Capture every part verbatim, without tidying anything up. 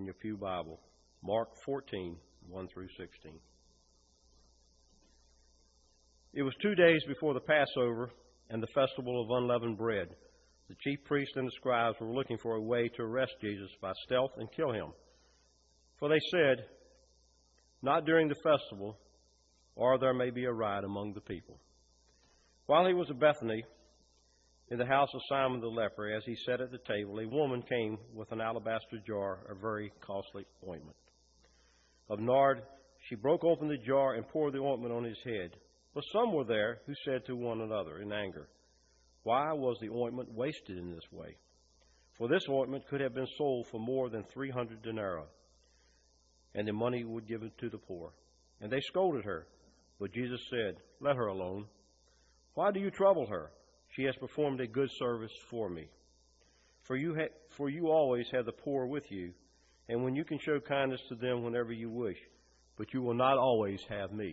your pew Bible. Mark fourteen, one through sixteen. It was two days before the Passover and the festival of unleavened bread. The chief priests and the scribes were looking for a way to arrest Jesus by stealth and kill him. For they said, "Not during the festival, or there may be a riot among the people." While he was at Bethany, in the house of Simon the leper, as he sat at the table, a woman came with an alabaster jar of very costly ointment of nard. She broke open the jar and poured the ointment on his head. But some were there who said to one another in anger, "Why was the ointment wasted in this way? For this ointment could have been sold for more than three hundred denarii, and the money would give it to the poor." And they scolded her. But Jesus said, "Let her alone. Why do you trouble her? She has performed a good service for me. For you, ha- for you always have the poor with you, and when you can show kindness to them whenever you wish, but you will not always have me.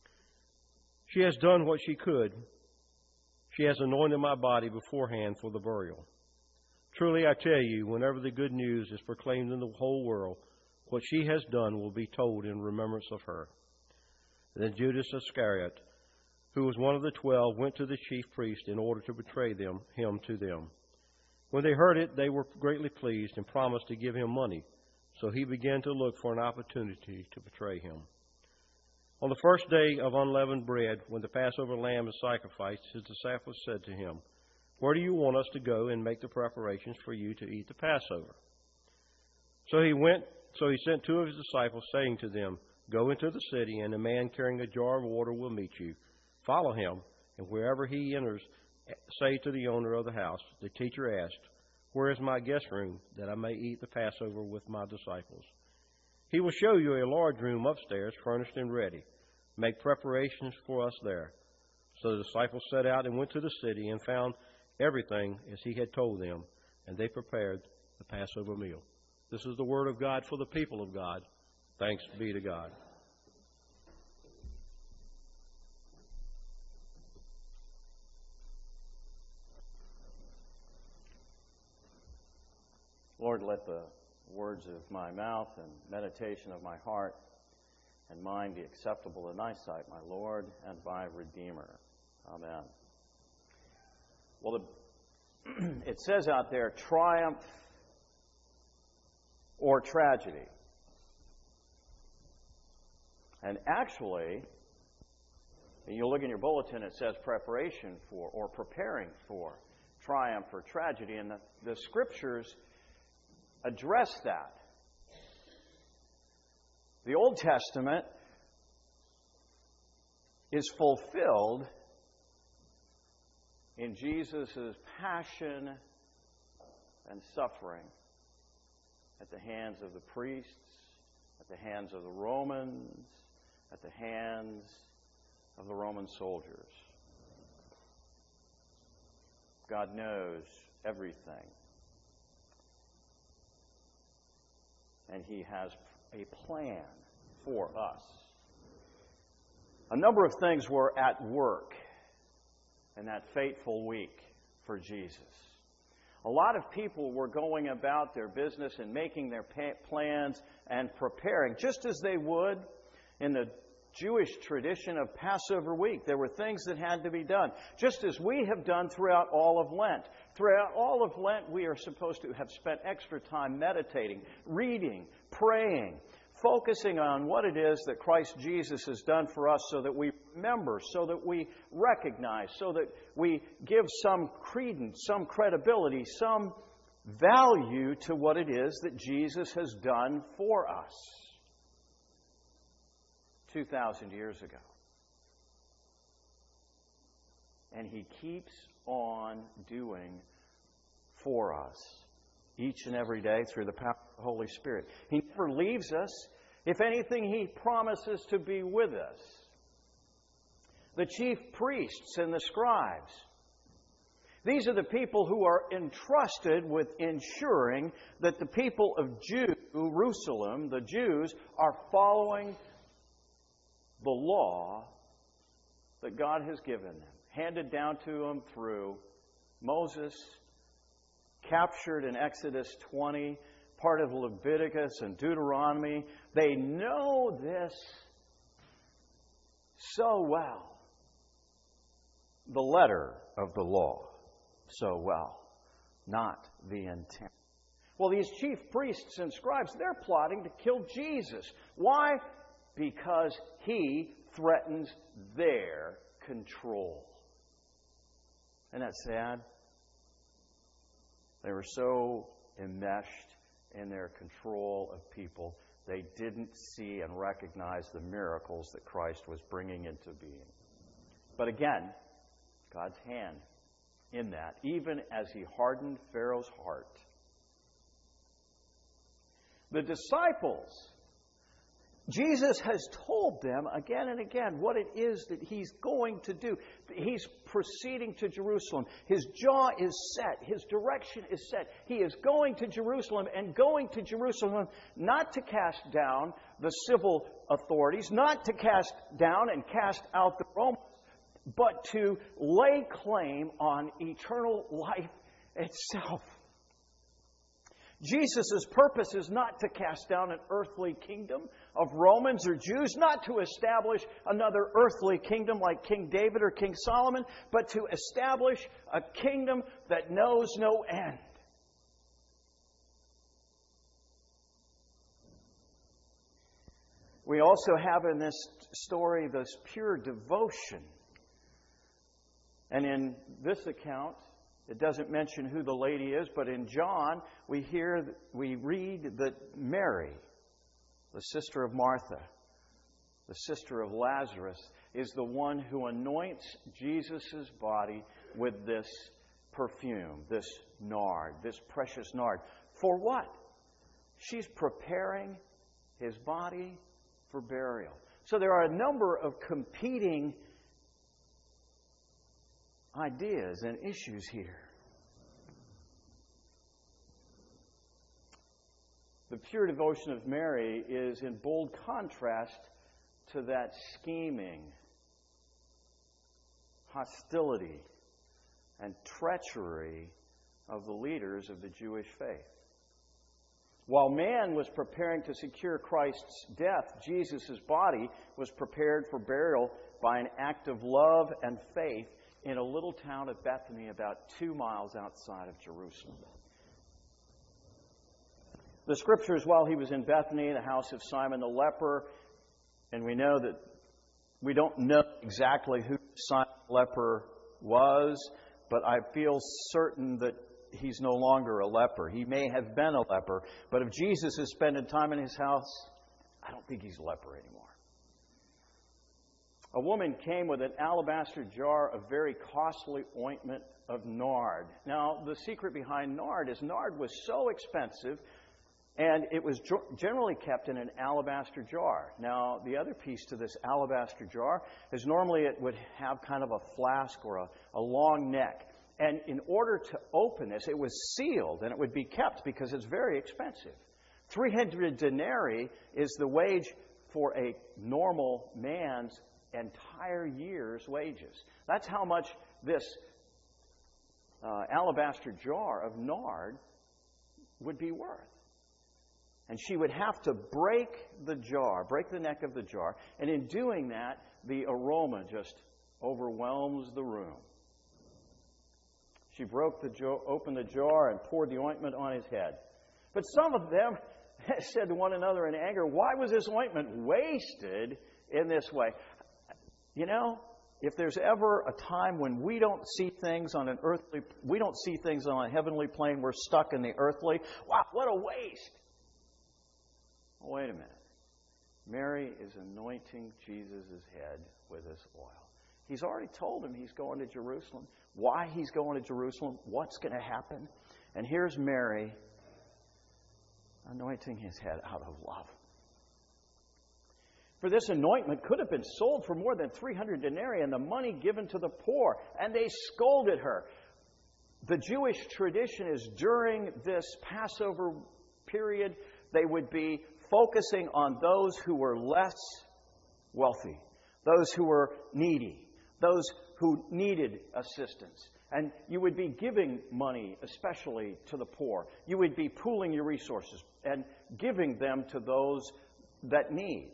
She has done what she could. She has anointed my body beforehand for the burial. Truly I tell you, whenever the good news is proclaimed in the whole world, what she has done will be told in remembrance of her." Then Judas Iscariot, who was one of the twelve, went to the chief priests in order to betray them, him to them. When they heard it, they were greatly pleased and promised to give him money. So he began to look for an opportunity to betray him. On the first day of unleavened bread, when the Passover lamb is sacrificed, his disciples said to him, "Where do you want us to go and make the preparations for you to eat the Passover?" So he went. So he sent two of his disciples, saying to them, "Go into the city, and a man carrying a jar of water will meet you. Follow him, and wherever he enters, say to the owner of the house, 'The teacher asked, where is my guest room, that I may eat the Passover with my disciples?' He will show you a large room upstairs, furnished and ready. Make preparations for us there." So the disciples set out and went to the city and found everything as he had told them, and they prepared the Passover meal. This is the word of God for the people of God. Thanks be to God. Lord, let the words of my mouth and meditation of my heart and mind be acceptable in thy sight, my Lord and my Redeemer. Amen. Well, the, it says out there, triumph or tragedy. And actually, you look in your bulletin, it says preparation for or preparing for triumph or tragedy. And the, the scriptures address that. The Old Testament is fulfilled in Jesus' passion and suffering at the hands of the priests, at the hands of the Romans, at the hands of the Roman soldiers. God knows everything. And He has a plan for us. A number of things were at work in that fateful week for Jesus. A lot of people were going about their business and making their plans and preparing, just as they would in the Jewish tradition of Passover week. There were things that had to be done, just as we have done throughout all of Lent. Throughout all of Lent, we are supposed to have spent extra time meditating, reading, praying, focusing on what it is that Christ Jesus has done for us so that we remember, so that we recognize, so that we give some credence, some credibility, some value to what it is that Jesus has done for us two thousand years ago. And He keeps on doing for us each and every day through the power of the Holy Spirit. He never leaves us. If anything, He promises to be with us. The chief priests and the scribes, these are the people who are entrusted with ensuring that the people of Jerusalem, the Jews, are following the law that God has given them, handed down to them through Moses, captured in Exodus twenty, part of Leviticus and Deuteronomy. They know this so well. The letter of the law so well, not the intent. Well, these chief priests and scribes, they're plotting to kill Jesus. Why? Because he threatens their control. Isn't that sad? They were so enmeshed in their control of people, they didn't see and recognize the miracles that Christ was bringing into being. But again, God's hand in that, even as he hardened Pharaoh's heart. The disciples, Jesus has told them again and again what it is that he's going to do. He's proceeding to Jerusalem. His jaw is set. His direction is set. He is going to Jerusalem, and going to Jerusalem not to cast down the civil authorities, not to cast down and cast out the Romans, but to lay claim on eternal life itself. Jesus' purpose is not to cast down an earthly kingdom of Romans or Jews, not to establish another earthly kingdom like King David or King Solomon, but to establish a kingdom that knows no end. We also have in this story this pure devotion. And in this account, it doesn't mention who the lady is, but in John, we hear, we read that Mary, the sister of Martha, the sister of Lazarus, is the one who anoints Jesus' body with this perfume, this nard, this precious nard. For what? She's preparing his body for burial. So there are a number of competing ideas and issues here. The pure devotion of Mary is in bold contrast to that scheming, hostility, and treachery of the leaders of the Jewish faith. While man was preparing to secure Christ's death, Jesus' body was prepared for burial by an act of love and faith in a little town of Bethany about two miles outside of Jerusalem. The scriptures, while he was in Bethany, the house of Simon the leper, and we know that we don't know exactly who Simon the leper was, but I feel certain that he's no longer a leper. He may have been a leper, but if Jesus is spending time in his house, I don't think he's a leper anymore. A woman came with an alabaster jar of very costly ointment of nard. Now, the secret behind nard is nard was so expensive, and it was generally kept in an alabaster jar. Now, the other piece to this alabaster jar is normally it would have kind of a flask or a, a long neck. And in order to open this, it was sealed, and it would be kept because it's very expensive. three hundred denarii is the wage for a normal man's entire year's wages. That's how much this uh, alabaster jar of nard would be worth. And she would have to break the jar, break the neck of the jar, and in doing that, the aroma just overwhelms the room. She broke the jar, opened the jar and poured the ointment on his head. But some of them said to one another in anger, "Why was this ointment wasted in this way?" You know, if there's ever a time when we don't see things on an earthly, we don't see things on a heavenly plane, we're stuck in the earthly. Wow, what a waste. Well, wait a minute. Mary is anointing Jesus' head with this oil. He's already told him he's going to Jerusalem. Why he's going to Jerusalem, what's going to happen. And here's Mary anointing his head out of love. For this anointment could have been sold for more than three hundred denarii and the money given to the poor. And they scolded her. The Jewish tradition is during this Passover period, they would be focusing on those who were less wealthy, those who were needy, those who needed assistance. And you would be giving money, especially to the poor. You would be pooling your resources and giving them to those that need.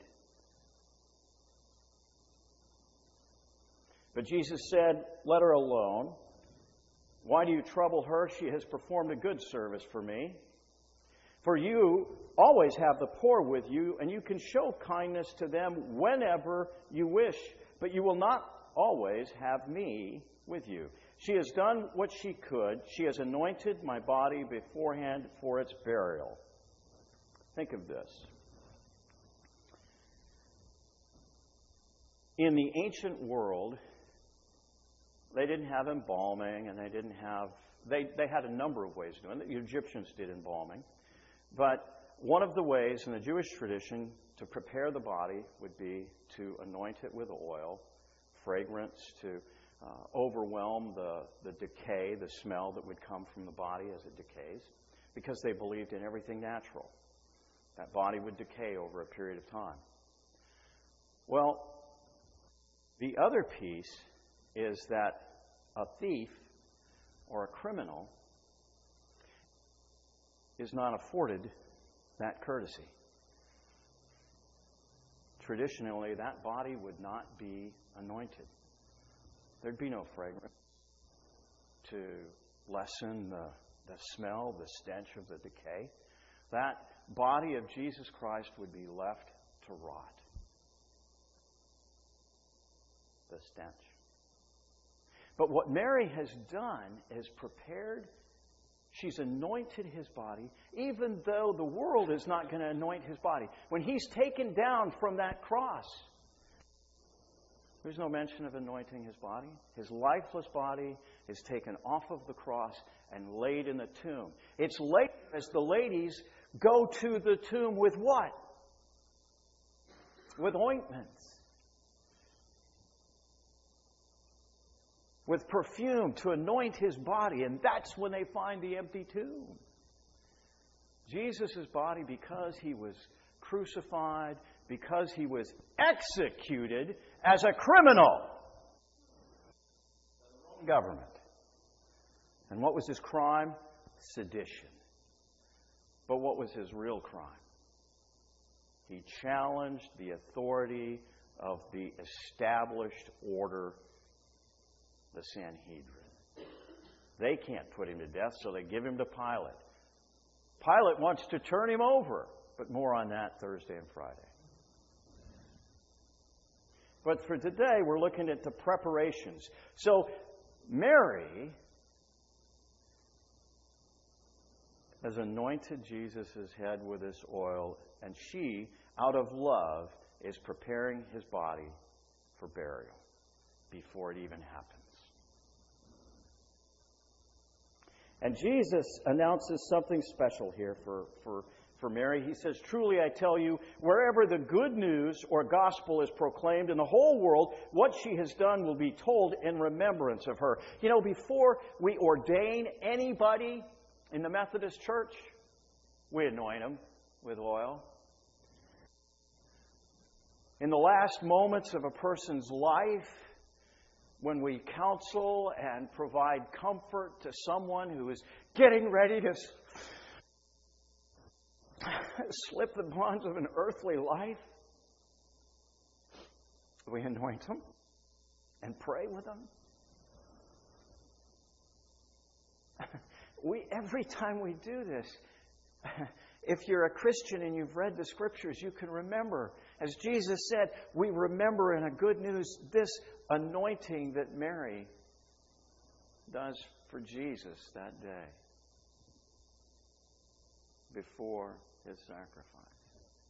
But Jesus said, "Let her alone. Why do you trouble her? She has performed a good service for me. For you always have the poor with you, and you can show kindness to them whenever you wish, but you will not always have me with you. She has done what she could. She has anointed my body beforehand for its burial." Think of this. In the ancient world, they didn't have embalming, and they didn't have, they, they had a number of ways of doing it. The Egyptians did embalming. But one of the ways in the Jewish tradition to prepare the body would be to anoint it with oil, fragrance to uh, overwhelm the, the decay, the smell that would come from the body as it decays, because they believed in everything natural. That body would decay over a period of time. Well, the other piece is that a thief or a criminal is not afforded that courtesy. Traditionally, that body would not be anointed. There'd be no fragrance to lessen the, the smell, the stench of the decay. That body of Jesus Christ would be left to rot. The stench. But what Mary has done is prepared, she's anointed his body, even though the world is not going to anoint his body. When he's taken down from that cross, there's no mention of anointing his body. His lifeless body is taken off of the cross and laid in the tomb. It's late as the ladies go to the tomb with what? With ointments. With perfume to anoint his body. And that's when they find the empty tomb. Jesus' body, because he was crucified, because he was executed as a criminal by the Roman government. And what was his crime? Sedition. But what was his real crime? He challenged the authority of the established order, the Sanhedrin. They can't put him to death, so they give him to Pilate. Pilate wants to turn him over, but more on that Thursday and Friday. But for today, we're looking at the preparations. So Mary has anointed Jesus' head with this oil, and she, out of love, is preparing his body for burial before it even happens. And Jesus announces something special here for, for, for Mary. He says, "Truly I tell you, wherever the good news or gospel is proclaimed in the whole world, what she has done will be told in remembrance of her." You know, before we ordain anybody in the Methodist Church, we anoint them with oil. In the last moments of a person's life, when we counsel and provide comfort to someone who is getting ready to slip the bonds of an earthly life, we anoint them and pray with them. We, every time we do this, if you're a Christian and you've read the Scriptures, you can remember, as Jesus said, we remember in a good news this anointing that Mary does for Jesus that day before his sacrifice.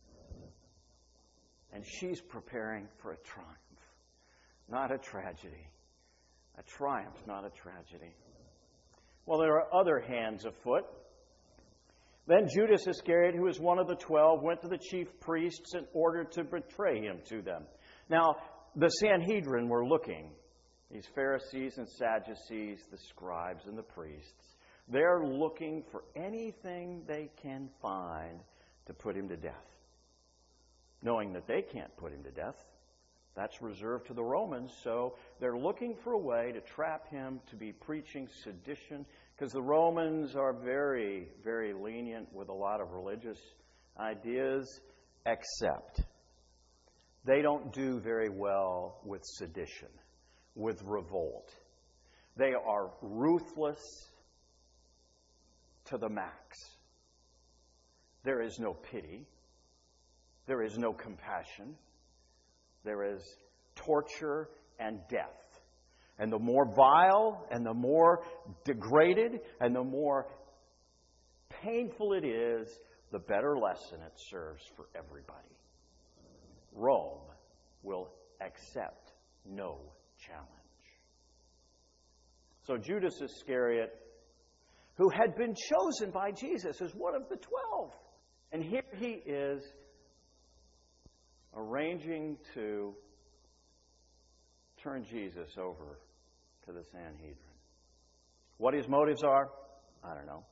And she's preparing for a triumph, not a tragedy. A triumph, not a tragedy. Well, there are other hands afoot. Then Judas Iscariot, who was one of the twelve, went to the chief priests in order to betray him to them. Now, the Sanhedrin were looking. These Pharisees and Sadducees, the scribes and the priests, they're looking for anything they can find to put him to death. Knowing that they can't put him to death, That's reserved to the Romans, so they're looking for a way to trap him to be preaching sedition, because the Romans are very, very lenient with a lot of religious ideas, except they don't do very well with sedition, with revolt. They are ruthless to the max. There is no pity. There is no compassion. There is torture and death. And the more vile and the more degraded and the more painful it is, the better lesson it serves for everybody. Rome will accept no challenge. So Judas Iscariot, who had been chosen by Jesus as one of the twelve, and here he is arranging to turn Jesus over to the Sanhedrin. What his motives are, I don't know.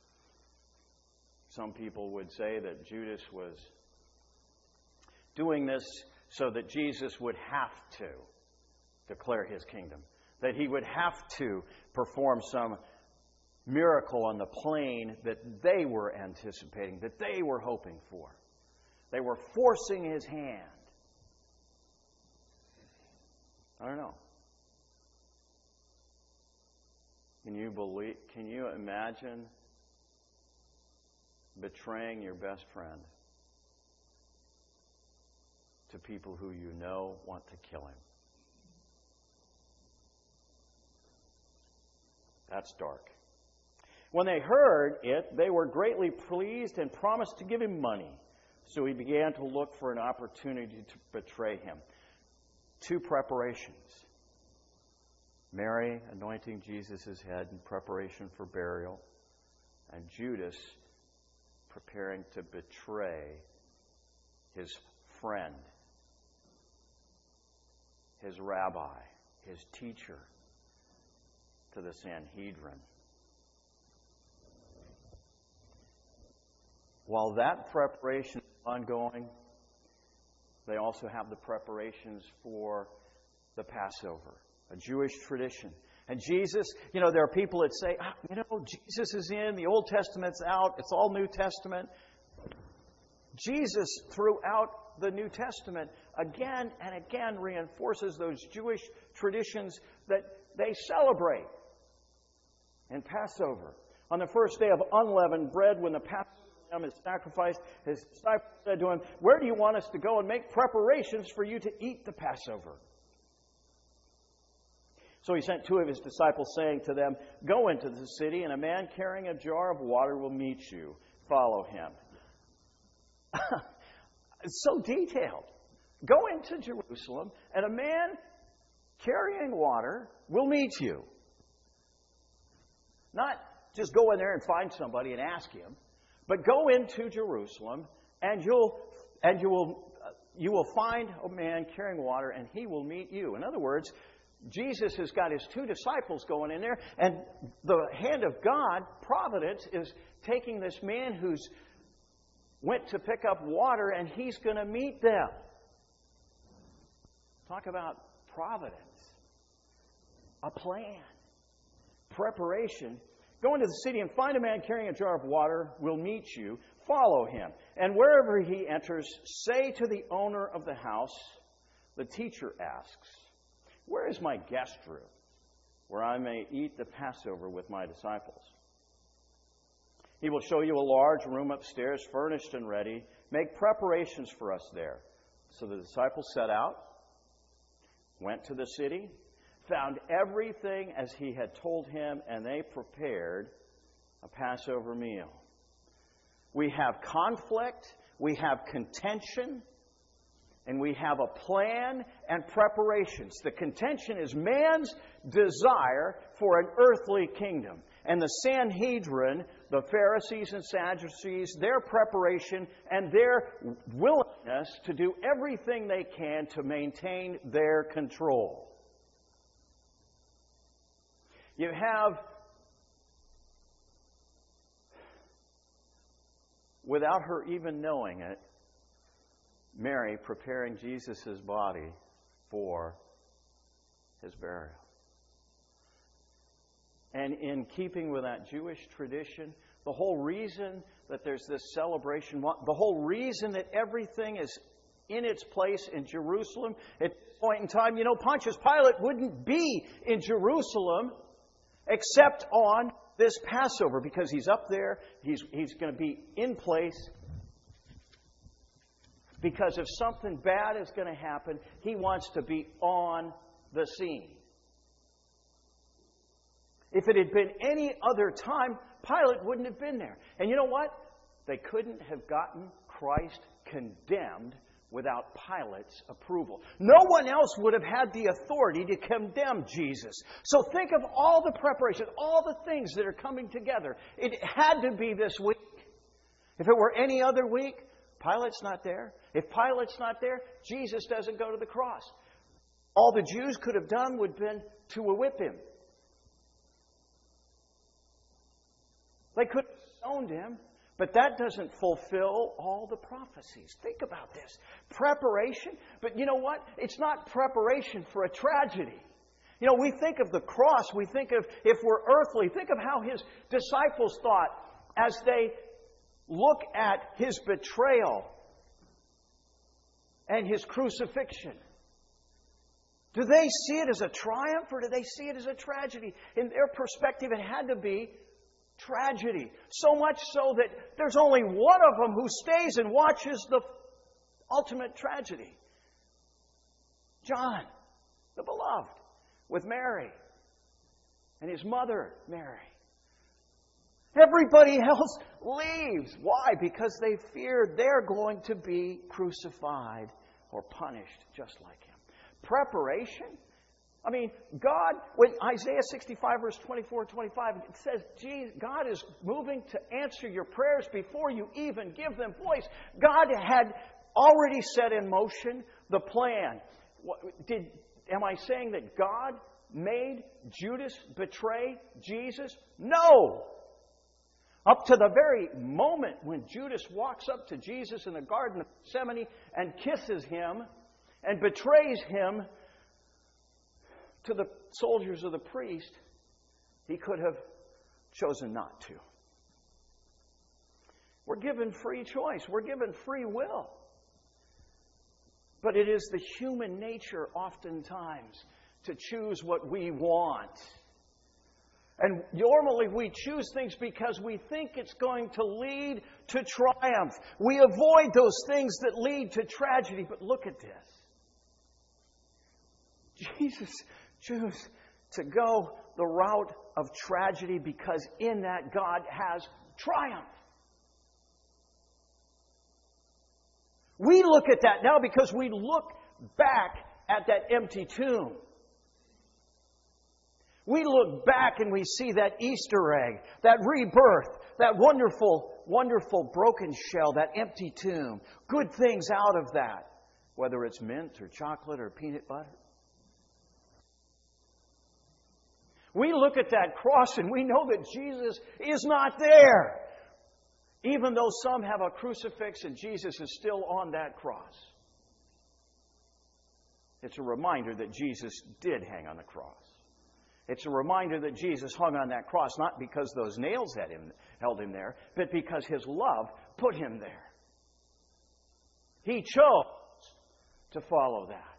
Some people would say that Judas was doing this so that Jesus would have to declare his kingdom, that he would have to perform some miracle on the plain that they were anticipating, that they were hoping for. They were forcing his hand. I don't know. Can you believe, can you imagine betraying your best friend to people who you know want to kill him? That's dark. When they heard it, they were greatly pleased and promised to give him money. So he began to look for an opportunity to betray him. Two preparations. Mary anointing Jesus' head in preparation for burial, and Judas preparing to betray his friend, his rabbi, his teacher, to the Sanhedrin. While that preparation is ongoing, they also have the preparations for the Passover, a Jewish tradition. And Jesus, you know, there are people that say, ah, you know, Jesus is in, the Old Testament's out, it's all New Testament. Jesus, throughout the New Testament, again and again reinforces those Jewish traditions that they celebrate. In Passover, on the first day of unleavened bread, when the Passover lamb is sacrificed, his disciples said to him, "Where do you want us to go and make preparations for you to eat the Passover?" So he sent two of his disciples, saying to them, "Go into the city, and a man carrying a jar of water will meet you. Follow him." It's so detailed. Go into Jerusalem, and a man carrying water will meet you. Not just go in there and find somebody and ask him, but go into Jerusalem, and you'll and you will you will find a man carrying water, and he will meet you. In other words, Jesus has got his two disciples going in there, and the hand of God, providence, is taking this man who's went to pick up water, and he's going to meet them. Talk about providence. A plan. Preparation. Go into the city and find a man carrying a jar of water. Will meet you. Follow him. And wherever he enters, say to the owner of the house, the teacher asks, "Where is my guest room, where I may eat the Passover with my disciples?" He will show you a large room upstairs, furnished and ready. Make preparations for us there. So the disciples set out, went to the city, found everything as he had told him, and they prepared a Passover meal. We have conflict, we have contention, and we have a plan and preparations. The contention is man's desire for an earthly kingdom. And the Sanhedrin, the Pharisees and Sadducees, their preparation and their willingness to do everything they can to maintain their control. You have, without her even knowing it, Mary preparing Jesus' body for his burial. And in keeping with that Jewish tradition, the whole reason that there's this celebration, the whole reason that everything is in its place in Jerusalem at this point in time, you know, Pontius Pilate wouldn't be in Jerusalem except on this Passover, because he's up there, he's, he's going to be in place. Because if something bad is going to happen, he wants to be on the scene. If it had been any other time, Pilate wouldn't have been there. And you know what? They couldn't have gotten Christ condemned without Pilate's approval. No one else would have had the authority to condemn Jesus. So think of all the preparation, all the things that are coming together. It had to be this week. If it were any other week, Pilate's not there. If Pilate's not there, Jesus doesn't go to the cross. All the Jews could have done would have been to whip him. They could have stoned him, but that doesn't fulfill all the prophecies. Think about this. Preparation, but you know what? It's not preparation for a tragedy. You know, we think of the cross, we think of, if we're earthly, think of how his disciples thought as they look at his betrayal and his crucifixion. Do they see it as a triumph or do they see it as a tragedy? In their perspective, it had to be tragedy. So much so that there's only one of them who stays and watches the ultimate tragedy. John, the beloved, with Mary and his mother, Mary. Everybody else leaves. Why? Because they fear they're going to be crucified or punished just like him. Preparation. I mean, God, when Isaiah sixty-five, verse twenty-four and twenty-five, it says, geez, God is moving to answer your prayers before you even give them voice. God had already set in motion the plan. Did, am I saying that God made Judas betray Jesus? No! Up to the very moment when Judas walks up to Jesus in the Garden of Gethsemane and kisses him and betrays him to the soldiers of the priest, he could have chosen not to. We're given free choice. We're given free will. But it is the human nature oftentimes to choose what we want. And normally we choose things because we think it's going to lead to triumph. We avoid those things that lead to tragedy. But look at this. Jesus chose to go the route of tragedy because in that God has triumph. We look at that now because we look back at that empty tomb. We look back and we see that Easter egg, that rebirth, that wonderful, wonderful broken shell, that empty tomb. Good things out of that, whether it's mint or chocolate or peanut butter. We look at that cross and we know that Jesus is not there. Even though some have a crucifix and Jesus is still on that cross. It's a reminder that Jesus did hang on the cross. It's a reminder that Jesus hung on that cross not because those nails had him, held him there, but because His love put Him there. He chose to follow that.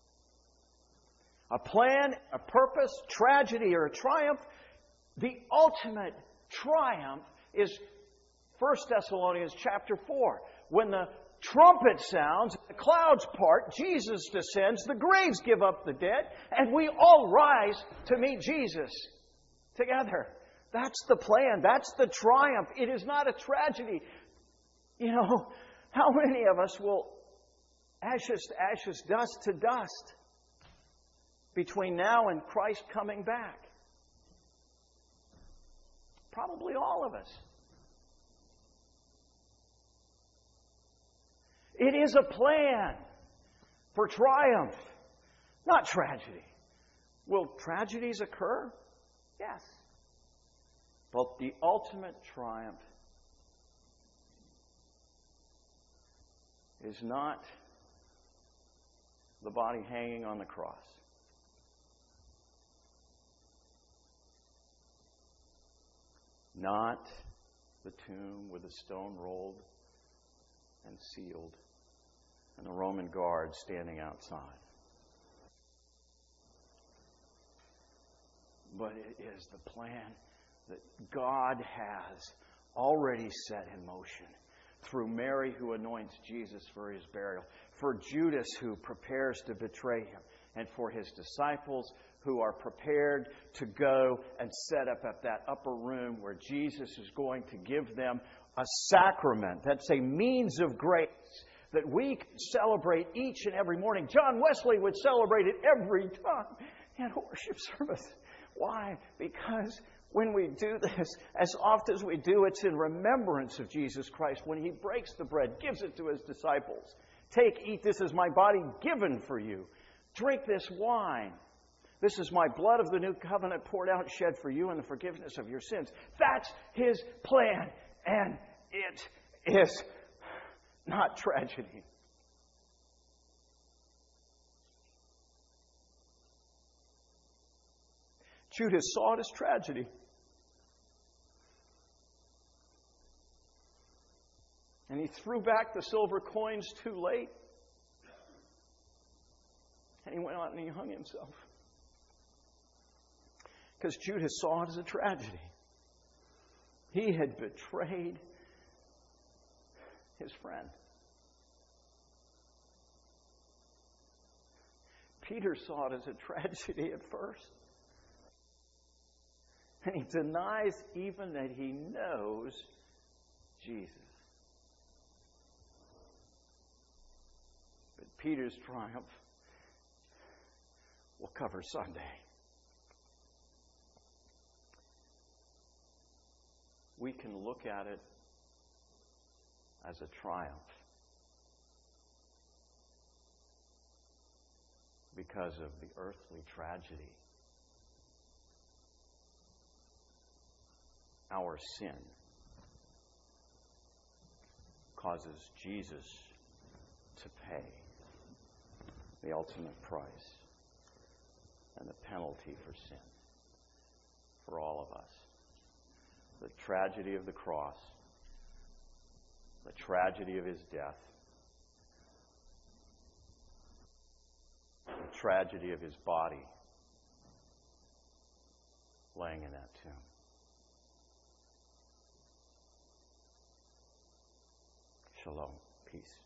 A plan, a purpose, tragedy, or a triumph. The ultimate triumph is First Thessalonians chapter four. When the trumpet sounds, the clouds part, Jesus descends, the graves give up the dead, and we all rise to meet Jesus together. That's the plan. That's the triumph. It is not a tragedy. You know, how many of us will ashes to ashes, dust to dust between now and Christ coming back? Probably all of us. It is a plan for triumph, not tragedy. Will tragedies occur? Yes. But the ultimate triumph is not the body hanging on the cross. Not the tomb with the stone rolled and sealed and the Roman guard standing outside. But it is the plan that God has already set in motion through Mary, who anoints Jesus for his burial, for Judas, who prepares to betray him, and for his disciples who are prepared to go and set up at that upper room where Jesus is going to give them a sacrament. That's a means of grace that we can celebrate each and every morning. John Wesley would celebrate it every time in a worship service. Why? Because when we do this, as often as we do, it's in remembrance of Jesus Christ. When he breaks the bread, gives it to his disciples. Take, eat, this is my body given for you. Drink this wine. This is my blood of the new covenant poured out, shed for you in the forgiveness of your sins. That's his plan. And it is not tragedy. Judas saw it as tragedy. And he threw back the silver coins too late. And he went out and he hung himself. Because Judas saw it as a tragedy. He had betrayed his friend. Peter saw it as a tragedy at first. And he denies even that he knows Jesus. But Peter's triumph will cover Sunday. We can look at it as a triumph because of the earthly tragedy. Our sin causes Jesus to pay the ultimate price and the penalty for sin for all of us. The tragedy of the cross, the tragedy of his death, the tragedy of his body laying in that tomb. Shalom. Peace.